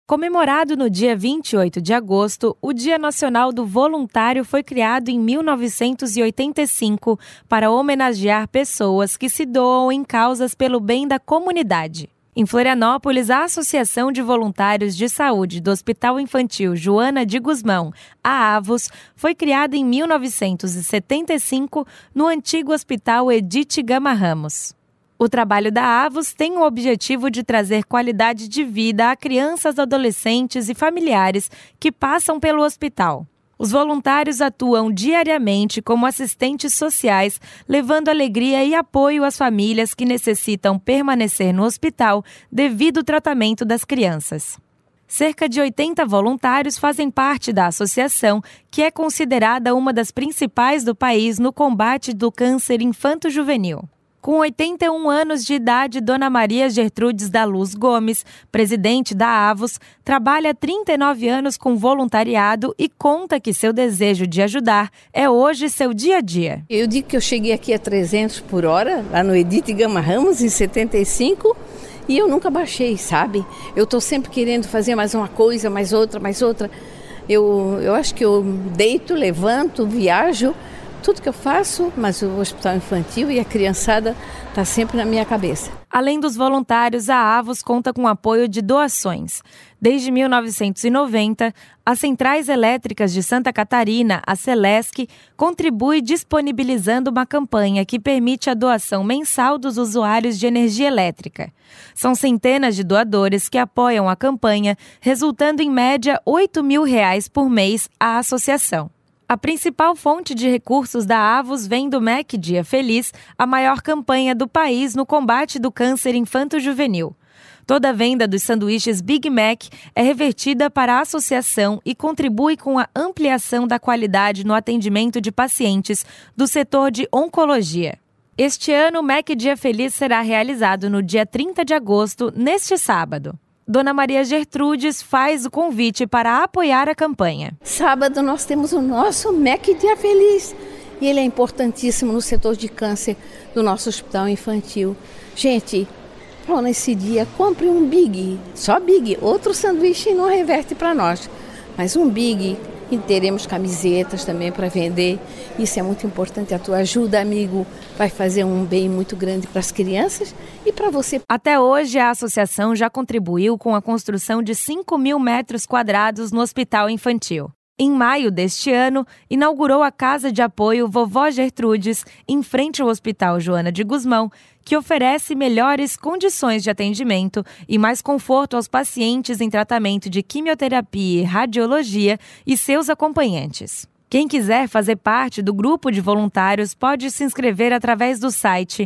Comemorado no dia 28 de agosto, o Dia Nacional do Voluntário foi criado em 1985 para homenagear pessoas que se doam em causas pelo bem da comunidade. Em Florianópolis, a Associação de Voluntários de Saúde do Hospital Infantil Joana de Guzmão, a AVOS, foi criada em 1975 no antigo Hospital Edith Gama Ramos. O trabalho da AVOS tem o objetivo de trazer qualidade de vida a crianças, adolescentes e familiares que passam pelo hospital. Os voluntários atuam diariamente como assistentes sociais, levando alegria e apoio às famílias que necessitam permanecer no hospital devido ao tratamento das crianças. Cerca de 80 voluntários fazem parte da associação, que é considerada uma das principais do país no combate do câncer infanto-juvenil. Com 81 anos de idade, Dona Maria Gertrudes da Luz Gomes, presidente da AVOS, trabalha há 39 anos com voluntariado e conta que seu desejo de ajudar é hoje seu dia a dia. Eu digo que eu cheguei aqui a 300 por hora, lá no Edith Gama Ramos, em 75, e eu nunca baixei, sabe? Eu estou sempre querendo fazer mais uma coisa, mais outra, mais outra. Eu acho que eu deito, levanto, viajo, tudo que eu faço, mas o hospital infantil e a criançada está sempre na minha cabeça. Além dos voluntários, a AVOS conta com apoio de doações. Desde 1990, as Centrais Elétricas de Santa Catarina, a Celesc, contribui disponibilizando uma campanha que permite a doação mensal dos usuários de energia elétrica. São centenas de doadores que apoiam a campanha, resultando em média R$ 8.000 por mês à associação. A principal fonte de recursos da AVOS vem do MEC Dia Feliz, a maior campanha do país no combate do câncer infanto-juvenil. Toda a venda dos sanduíches Big Mac é revertida para a associação e contribui com a ampliação da qualidade no atendimento de pacientes do setor de oncologia. Este ano, o MEC Dia Feliz será realizado no dia 30 de agosto, neste sábado. Dona Maria Gertrudes faz o convite para apoiar a campanha. Sábado nós temos o nosso MEC Dia Feliz e ele é importantíssimo no setor de câncer do nosso hospital infantil. Gente, nesse dia compre um Big, só Big, outro sanduíche não reverte para nós, mas um Big. E teremos camisetas também para vender. Isso é muito importante. A tua ajuda, amigo, vai fazer um bem muito grande para as crianças e para você. Até hoje, a associação já contribuiu com a construção de 5.000 metros quadrados no hospital infantil. Em maio deste ano, inaugurou a Casa de Apoio Vovó Gertrudes, em frente ao Hospital Joana de Guzmão, que oferece melhores condições de atendimento e mais conforto aos pacientes em tratamento de quimioterapia e radiologia e seus acompanhantes. Quem quiser fazer parte do grupo de voluntários pode se inscrever através do site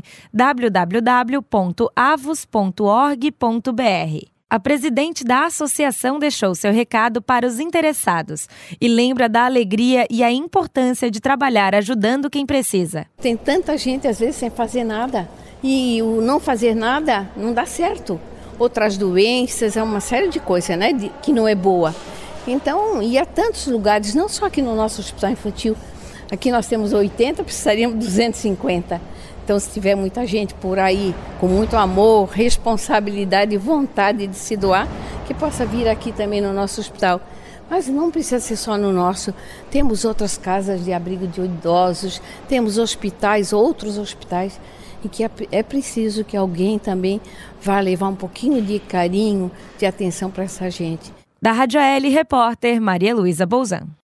www.avos.org.br. A presidente da associação deixou seu recado para os interessados e lembra da alegria e a importância de trabalhar ajudando quem precisa. Tem tanta gente, às vezes, sem fazer nada. E o não fazer nada não dá certo. Outras doenças, é uma série de coisas, né, que não é boa. Então, e há tantos lugares, não só aqui no nosso hospital infantil. Aqui nós temos 80, precisaríamos de 250. Então, se tiver muita gente por aí, com muito amor, responsabilidade e vontade de se doar, que possa vir aqui também no nosso hospital. Mas não precisa ser só no nosso. Temos outras casas de abrigo de idosos, temos hospitais, outros hospitais, e que é preciso que alguém também vá levar um pouquinho de carinho, de atenção para essa gente. Da Rádio AL, repórter Maria Luísa Bolzan.